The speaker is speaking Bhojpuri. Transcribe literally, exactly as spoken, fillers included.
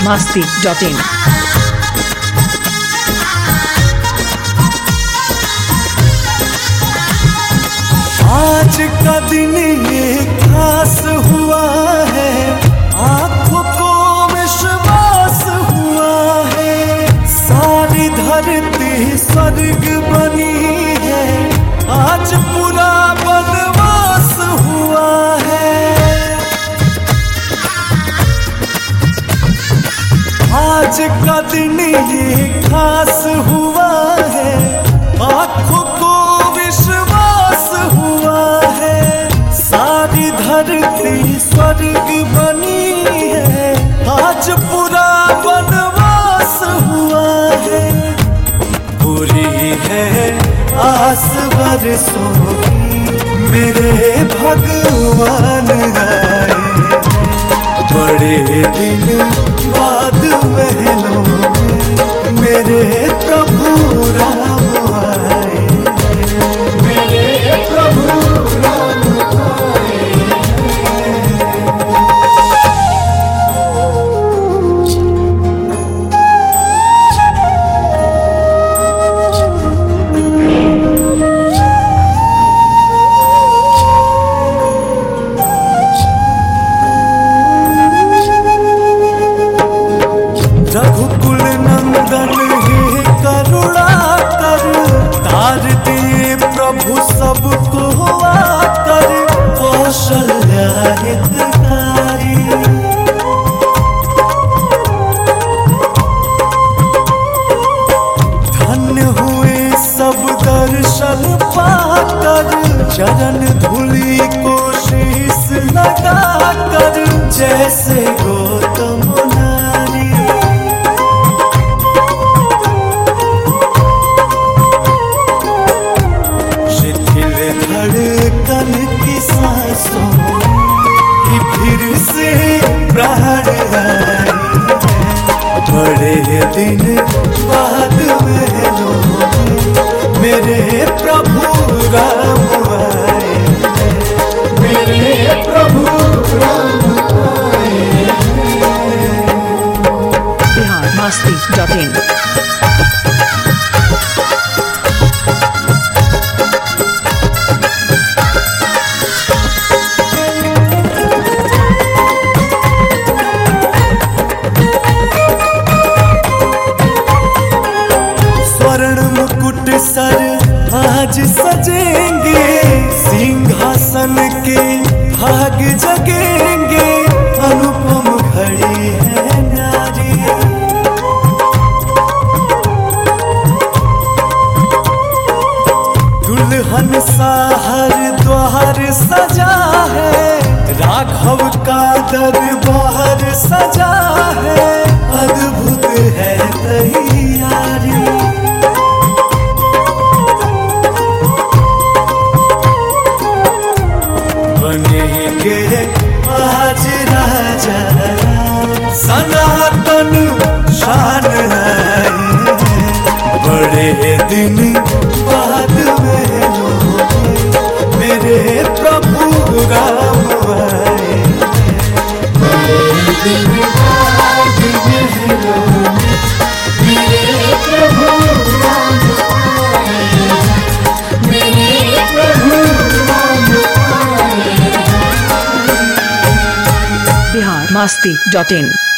masti dot in. आज का दिन ये खास हुआ है, आंखों को विश्वास हुआ है, सारी धरती स्वर्ग बनी है, आज पूरा वनवास हुआ है। आज का दिन ये खास हुआ है, आंखों को विश्वास हुआ है, सारी धरती स्वर्ग बनी है, आज पूरा वनवास हुआ है। पूरी है आस बरसों की, मेरे भगवान आए, बड़े दिन बाद महलों में मेरे प्रभु राम आए, मेरे प्रभु राम आए। रघुकुल नंदन हे करुणाकर, तार दिए प्रभु सबको आकर, कौशल्या हितकारी। धन्य हुए सब दर्शन पाकर, चरण धूलि को शीश लगाकर, जैसे गौतम नारी। धड़कन की सांसों की फिर से प्राण आई, बड़े दिन बाद महलों में मेरे प्रभु राम आए, मेरे प्रभु राम आए। Bihar masti dot in. मुकुट सर आज सजेंगे, सिंहासन के भाग जगेंगे, अनुपम घड़ी है नारी। दुल्हन सा हर द्वार सजा है, राघव का दरबार सजा है, अद्भुत है तैयारी। बनेंगे आज राजा सनातन शान आए, बड़े दिन बाद महलों में मेरे प्रभु राम आए, बड़े दिन बाद महलों में मेरे प्रभु राम आए, मेरे प्रभु राम आए। Bihar masti dot in.